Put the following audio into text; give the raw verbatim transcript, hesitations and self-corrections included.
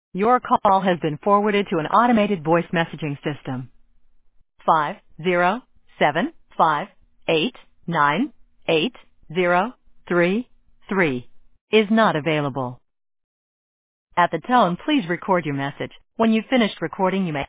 Your call has been forwarded to an automated voice messaging system. Five zero seven five eight nine eight zero three three is not available. At the tone, please record your message. When you've finished recording, you may